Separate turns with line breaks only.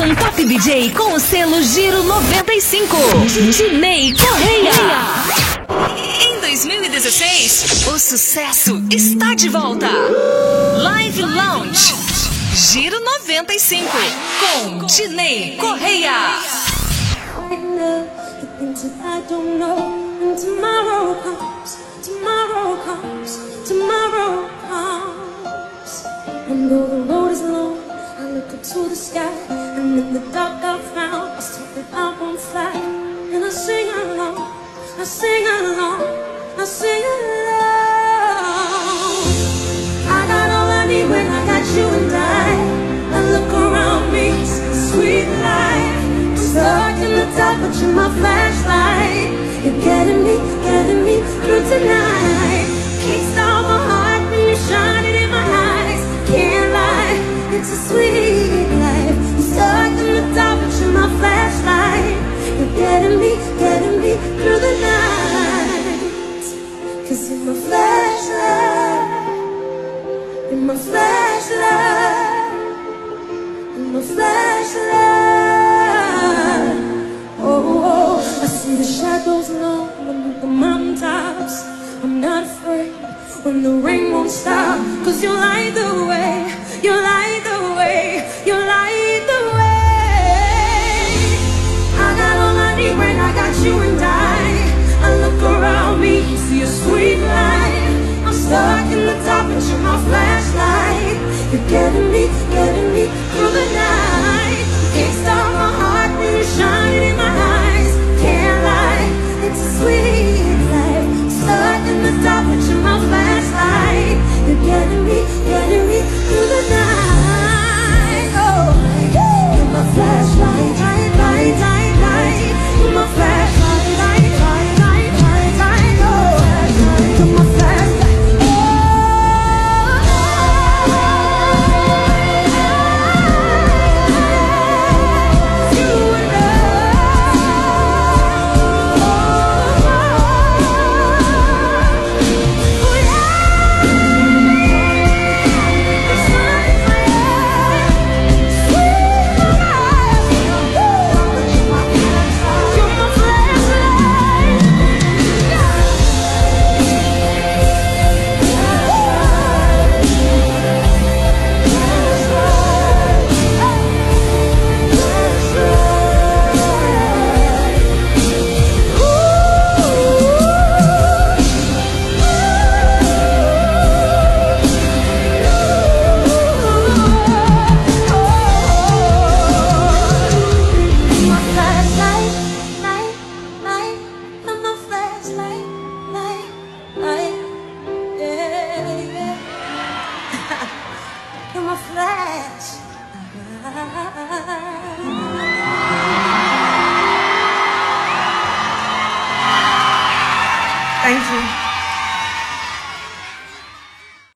um top DJ com o selo Giro 95. Dinei Correia. Em 2016, o sucesso está de volta. Live Lounge Giro 95 com Dinei Correia.
Tomorrow comes, tomorrow comes, tomorrow comes. And though the road is long, I look up to the sky, and in the dark I found a star that I won't fly. And I sing along, I sing along, I sing along. I got all I need when I got you and I look around me, sweet life. I'm stuck in the dark, but you're my flashlight. You're getting me through tonight. Can't stop my heart when you're shining in my eyes. Can't lie, it's a sweet life. I'm stuck in the dark, but you're my flashlight. You're getting me through the night. 'Cause you're my flashlight. You're my flashlight. You're my flashlight. Oh, I see the shadows long under the mountaintops. I'm not afraid when the rain won't stop. 'Cause you light the way, you light the way, you light the way. I got all I need when I got you and I look around me, see a sweet light. I'm stuck in the dark, but you're my flashlight. You're getting me through the night. Can't stop my heart when you're shining in my eyes. Can't lie, it's a sweet life. Stuck in the dark, but you're my flashlight. You're getting me through the night. Oh, you're my flashlight, light, light, light, light. You're my flashlight, light, light, light, light, light. Oh, you're my flashlight.
Thank you.